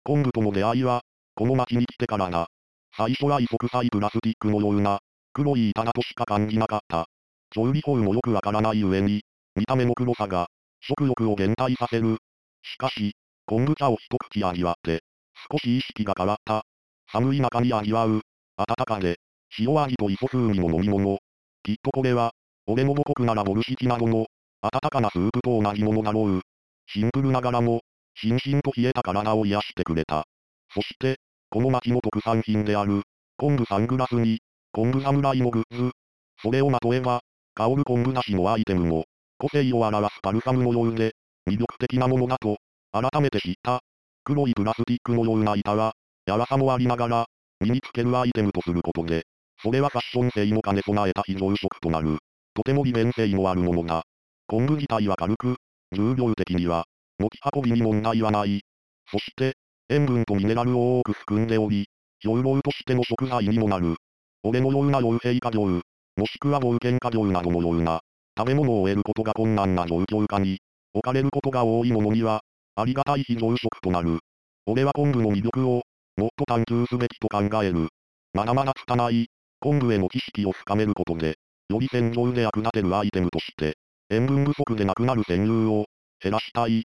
昆布との出会いは、この町に来てからだ。最初は磯臭いプラスチックのような、黒い板だとしか感じなかった。調理法もよくわからない上に、見た目の黒さが、食欲を減退させる。しかし、昆布茶を一口味わって、少し意識が変わった。寒い中に味わう、温かで、塩味と磯風味の飲み物。きっとこれは、俺の母国ならボルシチなどの、温かなスープと同じものだろう。シンプルながらも、しんしんと冷えた体を癒してくれた。そして、この町の特産品である、昆布サングラスに、昆布侍のグッズ。それをまとえば、香る昆布なしのアイテムも、個性を表すパルサムのようで、魅力的なものだと、改めて知った。黒いプラスチックのような板は、柔さもありながら、身につけるアイテムとすることで、それはファッション性も兼ね備えた非常食となる。とても利便性のあるものだ。昆布自体は軽く、重量的には、持ち運びに問題はない。そして、塩分とミネラルを多く含んでおり、養老としての食材にもなる。俺のような傭兵家業、もしくは冒険家業などのような、食べ物を得ることが困難な状況下に、置かれることが多いものには、ありがたい非常食となる。俺は昆布の魅力を、もっと探求すべきと考える。まだまだ拙い、昆布への知識を深めることで、より戦場で役立てるアイテムとして、塩分不足でなくなる占有を、減らしたい。